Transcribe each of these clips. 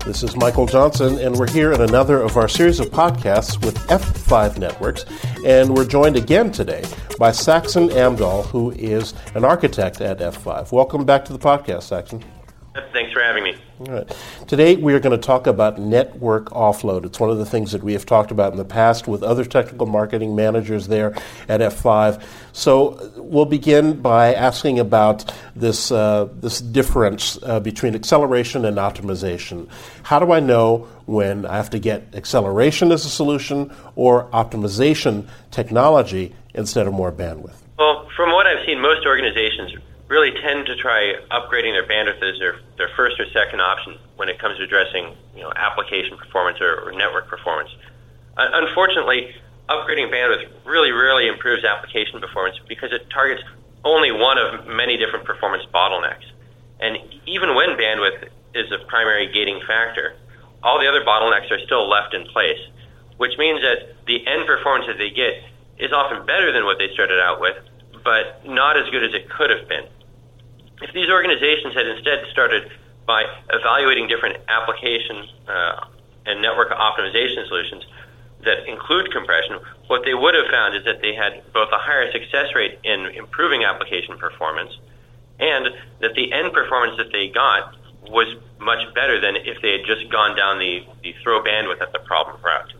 This is Michael Johnson, and we're here in another of our series of podcasts with F5 Networks, and we're joined again today by Saxon Amdahl, who is an architect at F5. Welcome back to the podcast, Saxon. Thanks for having me. All right. Today we are going to talk about network offload. It's one of the things that we have talked about in the past with other technical marketing managers there at F5. So we'll begin by asking about this difference between acceleration and optimization. How do I know when I have to get acceleration as a solution or optimization technology instead of more bandwidth? Well, from what I've seen, most organizations really tend to try upgrading their bandwidth as their first or second option when it comes to addressing application performance or network performance. Unfortunately, upgrading bandwidth really rarely improves application performance because it targets only one of many different performance bottlenecks. And even when bandwidth is a primary gating factor, all the other bottlenecks are still left in place, which means that the end performance that they get is often better than what they started out with, but not as good as it could have been. If these organizations had instead started by evaluating different application and network optimization solutions that include compression, what they would have found is that they had both a higher success rate in improving application performance and that the end performance that they got was much better than if they had just gone down the throw bandwidth at the problem route.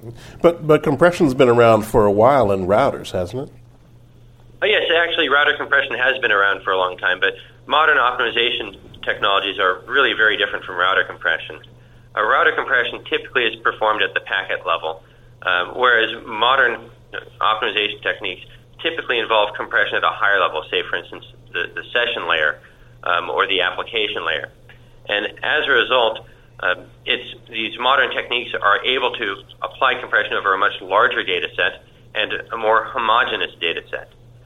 But compression's been around for a while in routers, hasn't it? Oh, yes, actually, router compression has been around for a long time, but modern optimization technologies are really very different from router compression. Router compression typically is performed at the packet level, whereas modern optimization techniques typically involve compression at a higher level, say, for instance, the session layer or the application layer. And as a result, these modern techniques are able to apply compression over a much larger data set and a more homogeneous data set.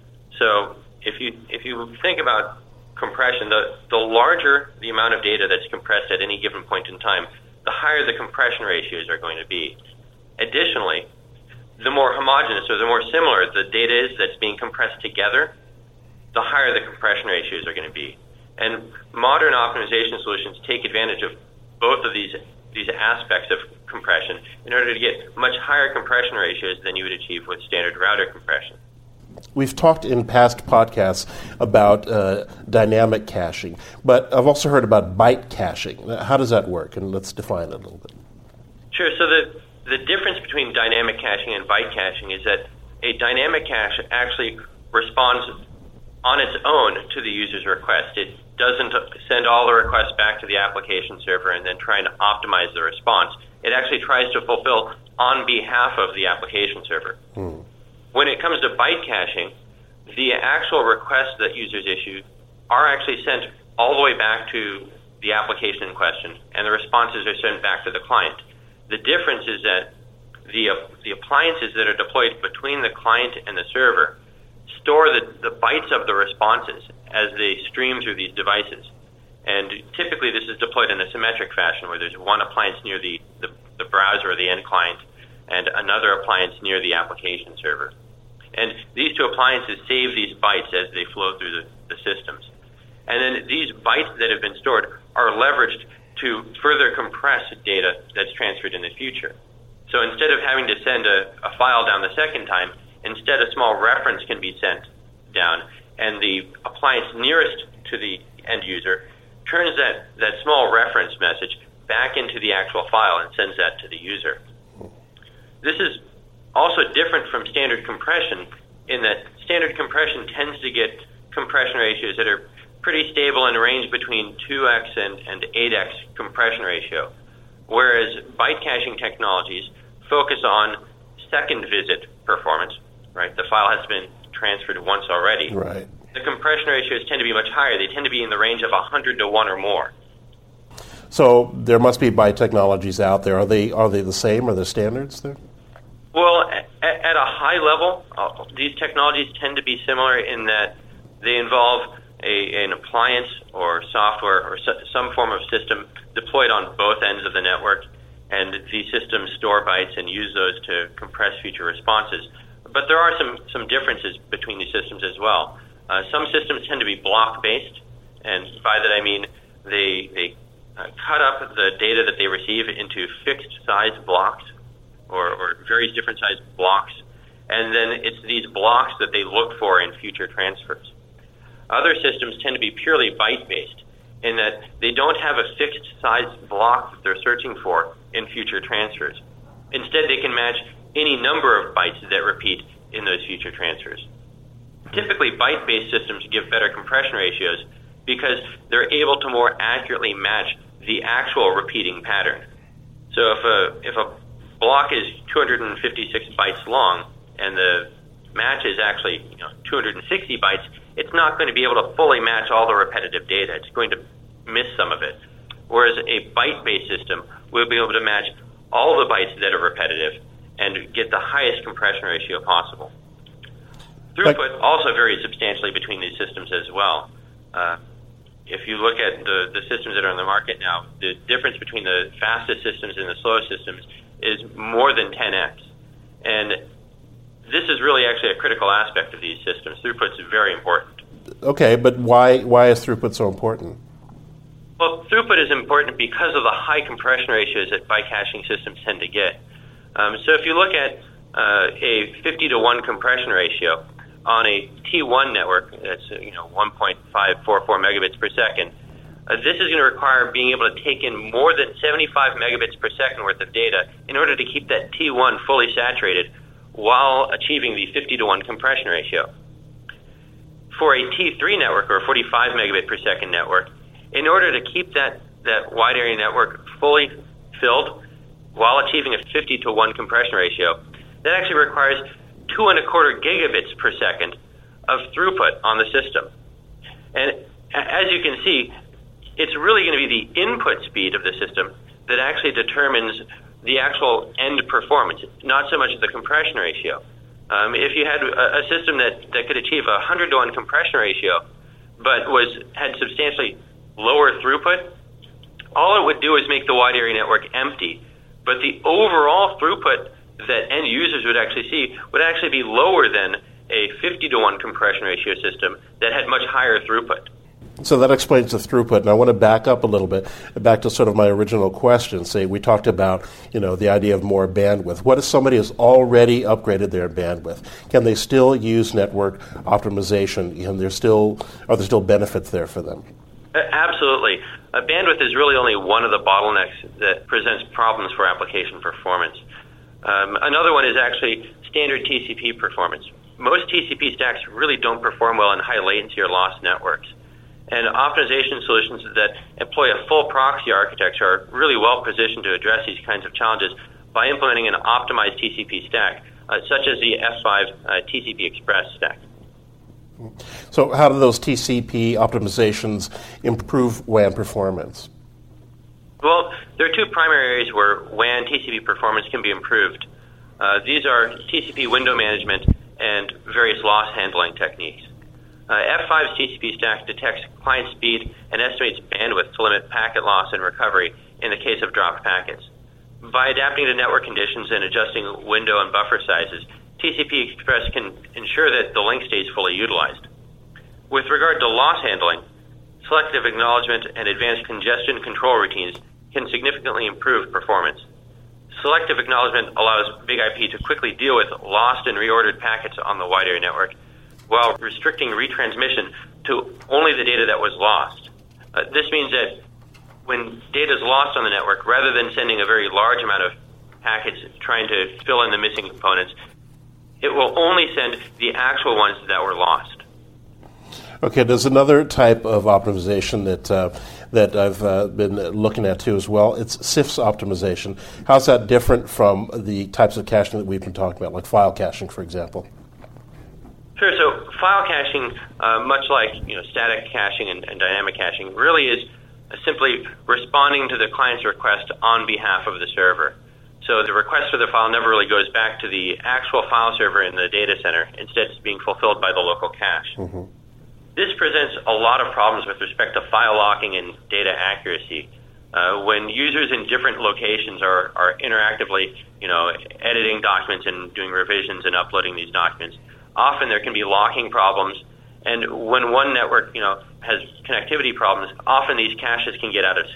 So if you think about compression, the larger the amount of data that's compressed at any given point in time, the higher the compression ratios are going to be. Additionally, the more homogeneous or the more similar the data is that's being compressed together, the higher the compression ratios are going to be. And modern optimization solutions take advantage of both of these aspects of compression in order to get much higher compression ratios than you would achieve with standard router compression. We've talked in past podcasts about dynamic caching, but I've also heard about byte caching. How does that work? And let's define it a little bit. Sure. So the difference between dynamic caching and byte caching is that a dynamic cache actually responds on its own to the user's request. It doesn't send all the requests back to the application server and then try to optimize the response. It actually tries to fulfill on behalf of the application server. When it comes to byte caching, the actual requests that users issue are actually sent all the way back to the application in question, and the responses are sent back to the client. The difference is that the appliances that are deployed between the client and the server store the bytes of the responses as they stream through these devices. And typically this is deployed in a symmetric fashion where there's one appliance near the browser or the end client and another appliance near the application server. And these two appliances save these bytes as they flow through the systems. And then these bytes that have been stored are leveraged to further compress data that's transferred in the future. So instead of having to send a file down the second time, instead a small reference can be sent down, and the appliance nearest to the end user turns that small reference message back into the actual file and sends that to the user. This is also different from standard compression in that standard compression tends to get compression ratios that are pretty stable and range between 2x and 8x compression ratio, whereas byte caching technologies focus on second visit performance, right? The file has been transferred once already. Right. The compression ratios tend to be much higher. They tend to be in the range of 100 to 1 or more. So there must be byte technologies out there. Are they the same? Are there standards there? Well, at a high level, these technologies tend to be similar in that they involve an appliance or software or some form of system deployed on both ends of the network, and these systems store bytes and use those to compress future responses. But there are some differences between these systems as well. Some systems tend to be block-based, and by that I mean they cut up the data that they receive into fixed size blocks or various different size blocks, and then it's these blocks that they look for in future transfers. Other systems tend to be purely byte-based in that they don't have a fixed size block that they're searching for in future transfers. Instead, they can match any number of bytes that repeat in those future transfers. Typically, byte-based systems give better compression ratios because they're able to more accurately match the actual repeating pattern. So if a block is 256 bytes long and the match is actually 260 bytes, it's not going to be able to fully match all the repetitive data. It's going to miss some of it. Whereas a byte-based system will be able to match all the bytes that are repetitive and get the highest compression ratio possible. Throughput also varies substantially between these systems as well. If you look at the systems that are on the market now, the difference between the fastest systems and the slowest systems is more than 10x. And this is really actually a critical aspect of these systems. Throughput is very important. Okay, but why is throughput so important? Well, throughput is important because of the high compression ratios that byte caching systems tend to get. So if you look at a 50 to 1 compression ratio on a T1 network, that's 1.544 megabits per second, this is going to require being able to take in more than 75 megabits per second worth of data in order to keep that T1 fully saturated while achieving the 50 to 1 compression ratio. For a T3 network or a 45 megabit per second network, in order to keep that wide area network fully filled while achieving a 50 to 1 compression ratio, that actually requires 2.25 gigabits per second of throughput on the system. And as you can see, it's really going to be the input speed of the system that actually determines the actual end performance, not so much the compression ratio. If you had a system that could achieve a 100 to 1 compression ratio, but had substantially lower throughput, all it would do is make the wide area network empty. But the overall throughput that end users would actually see would actually be lower than a 50 to 1 compression ratio system that had much higher throughput. So that explains the throughput, and I want to back up a little bit, back to sort of my original question. Say we talked about, the idea of more bandwidth. What if somebody has already upgraded their bandwidth? Can they still use network optimization? Are there still benefits there for them? Absolutely. Bandwidth is really only one of the bottlenecks that presents problems for application performance. Another one is actually standard TCP performance. Most TCP stacks really don't perform well in high latency or lost networks. And optimization solutions that employ a full proxy architecture are really well positioned to address these kinds of challenges by implementing an optimized TCP stack, such as the F5 TCP Express stack. So how do those TCP optimizations improve WAN performance? Well, there are two primary areas where WAN TCP performance can be improved. These are TCP window management and various loss handling techniques. F5's TCP stack detects client speed and estimates bandwidth to limit packet loss and recovery in the case of dropped packets. By adapting to network conditions and adjusting window and buffer sizes, TCP Express can ensure that the link stays fully utilized. With regard to loss handling, selective acknowledgement and advanced congestion control routines can significantly improve performance. Selective acknowledgement allows BIG-IP to quickly deal with lost and reordered packets on the wide area network, while restricting retransmission to only the data that was lost. This means that when data is lost on the network, rather than sending a very large amount of packets trying to fill in the missing components, it will only send the actual ones that were lost. Okay, there's another type of optimization that I've been looking at too as well. It's CIFS optimization. How's that different from the types of caching that we've been talking about, like file caching, for example? Sure. So file caching, much like static caching and dynamic caching, really is simply responding to the client's request on behalf of the server. So the request for the file never really goes back to the actual file server in the data center. Instead, it's being fulfilled by the local cache. Mm-hmm. This presents a lot of problems with respect to file locking and data accuracy. When users in different locations are interactively, editing documents and doing revisions and uploading these documents, often there can be locking problems, and when one network, has connectivity problems, often these caches can get out of sync.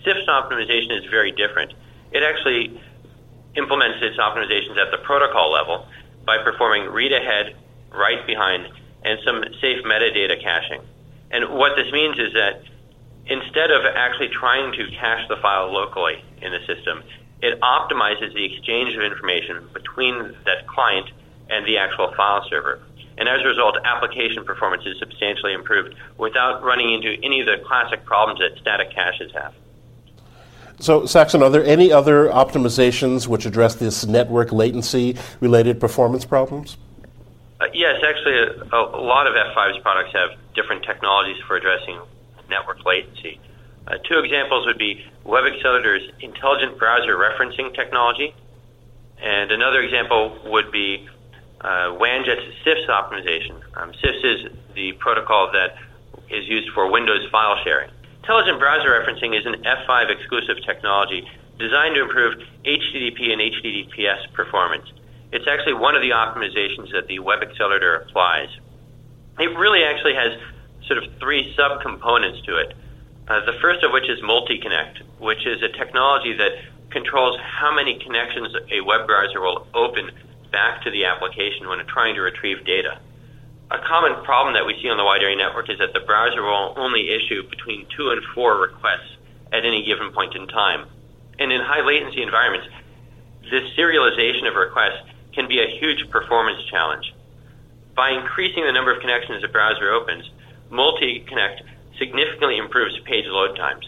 CIFS optimization is very different. It actually implements its optimizations at the protocol level by performing read-ahead, write-behind, and some safe metadata caching. And what this means is that instead of actually trying to cache the file locally in the system, it optimizes the exchange of information between that client and the actual file server. And as a result, application performance is substantially improved without running into any of the classic problems that static caches have. So, Saxon, are there any other optimizations which address this network latency-related performance problems? Yes, actually, a lot of F5's products have different technologies for addressing network latency. Two examples would be WebAccelerator's intelligent browser referencing technology, and another example would be WANJet's CIFS optimization. CIFS is the protocol that is used for Windows file sharing. Intelligent browser referencing is an F5 exclusive technology designed to improve HTTP and HTTPS performance. It's actually one of the optimizations that the WebAccelerator applies. It really actually has sort of three subcomponents to it. The first of which is multi-connect, which is a technology that controls how many connections a web browser will open back to the application when it's trying to retrieve data. A common problem that we see on the wide area network is that the browser will only issue between 2 and 4 requests at any given point in time. And in high latency environments, this serialization of requests can be a huge performance challenge. By increasing the number of connections a browser opens, multi-connect significantly improves page load times.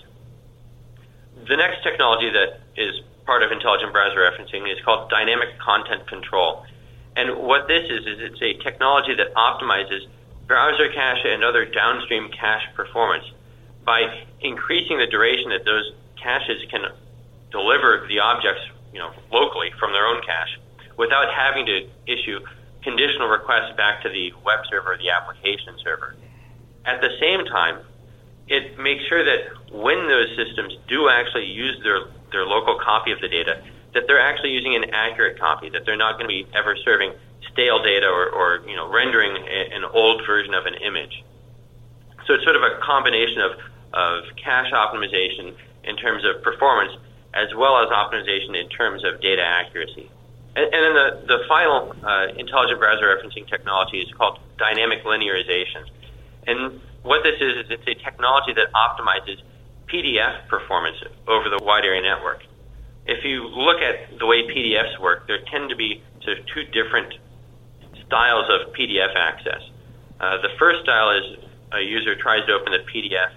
The next technology that is part of intelligent browser referencing is called dynamic content control. And what this is it's a technology that optimizes browser cache and other downstream cache performance by increasing the duration that those caches can deliver the objects, locally from their own cache without having to issue conditional requests back to the web server or the application server. At the same time, it makes sure that when those systems do actually use their local copy of the data, that they're actually using an accurate copy, that they're not going to be ever serving stale data or rendering an old version of an image. So it's sort of a combination of cache optimization in terms of performance as well as optimization in terms of data accuracy. And then the final intelligent browser referencing technology is called dynamic linearization. And what this is it's a technology that optimizes PDF performance over the wide area network. If you look at the way PDFs work, there tend to be sort of two different styles of PDF access. The first style is a user tries to open the PDF,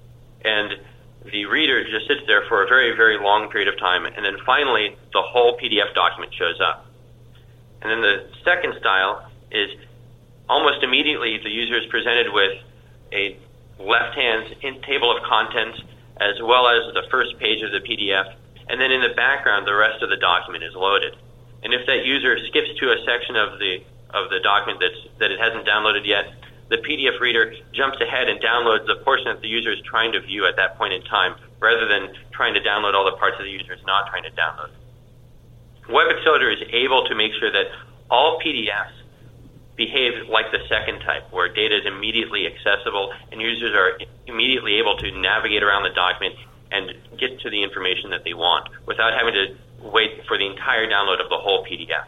and the reader just sits there for a very, very long period of time, and then finally the whole PDF document shows up. And then the second style is almost immediately the user is presented with a left-hand table of contents as well as the first page of the PDF, and then in the background the rest of the document is loaded. And if that user skips to a section of the document that it hasn't downloaded yet, the PDF reader jumps ahead and downloads the portion that the user is trying to view at that point in time, rather than trying to download all the parts that the user is not trying to download. WebAccelerator is able to make sure that all PDFs behave like the second type, where data is immediately accessible and users are immediately able to navigate around the document and get to the information that they want without having to wait for the entire download of the whole PDF.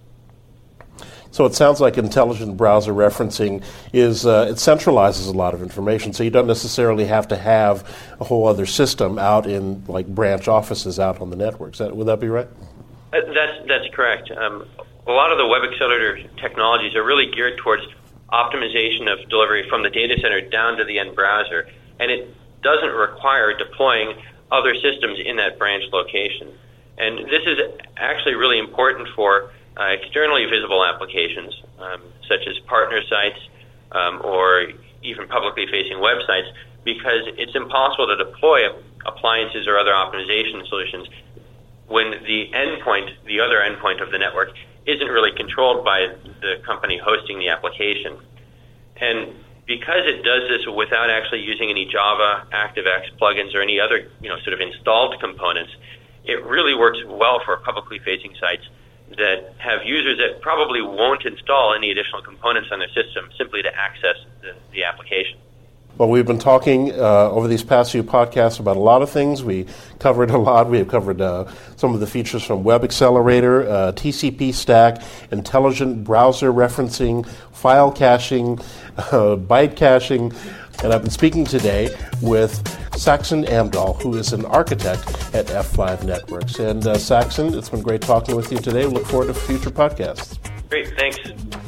So it sounds like intelligent browser referencing is it centralizes a lot of information, so you don't necessarily have to have a whole other system out in like branch offices out on the networks. Would that be right? That's correct. A lot of the WebAccelerator technologies are really geared towards optimization of delivery from the data center down to the end browser, and it doesn't require deploying other systems in that branch location. And this is actually really important for externally visible applications, such as partner sites or even publicly facing websites, because it's impossible to deploy appliances or other optimization solutions when the other endpoint of the network isn't really controlled by the company hosting the application. And because it does this without actually using any Java, ActiveX plugins, or any other sort of installed components, it really works well for publicly facing sites that have users that probably won't install any additional components on their system simply to access the application. Well, we've been talking over these past few podcasts about a lot of things. We covered a lot. We have covered some of the features from Web Accelerator, TCP stack, intelligent browser referencing, file caching, byte caching. And I've been speaking today with Saxon Amdahl, who is an architect at F5 Networks. And Saxon, it's been great talking with you today. Look forward to future podcasts. Great, thanks.